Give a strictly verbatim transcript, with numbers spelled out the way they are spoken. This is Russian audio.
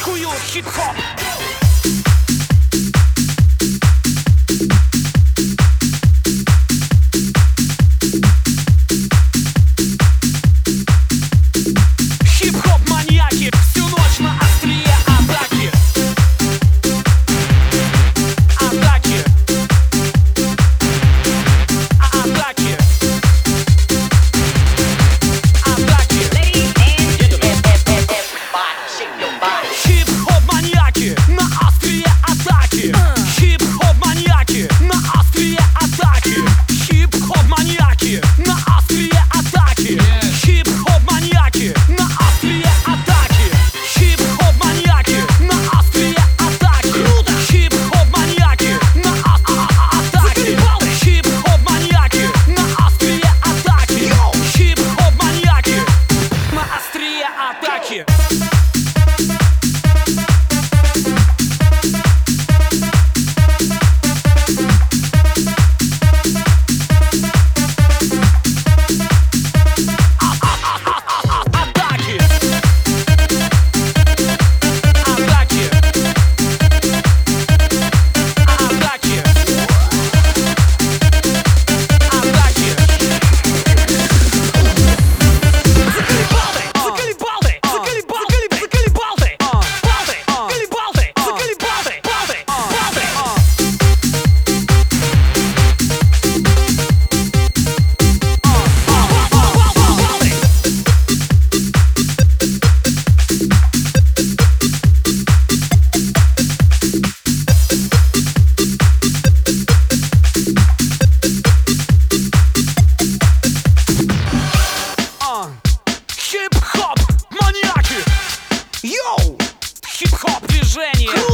Кую хип-хоп. Хип-хоп-маньяки всю ночь на острие атаки. Атаки. Атаки. Атаки. Хип-хоп-маньяки на острие атаки. Хип-хоп-маньяки на острие атаки. Хип-хоп-маньяки на острие атаки. Хип-хоп-маньяки на острие атаки. Хип-хоп-маньяки на острие атаки. Хип-хоп-маньяки на атаки. Хип-хоп-маньяки на острие атаки. Хип-хоп-маньяки на острие атаки. Хип-хоп, маньяки! Йоу! Хип-хоп движение!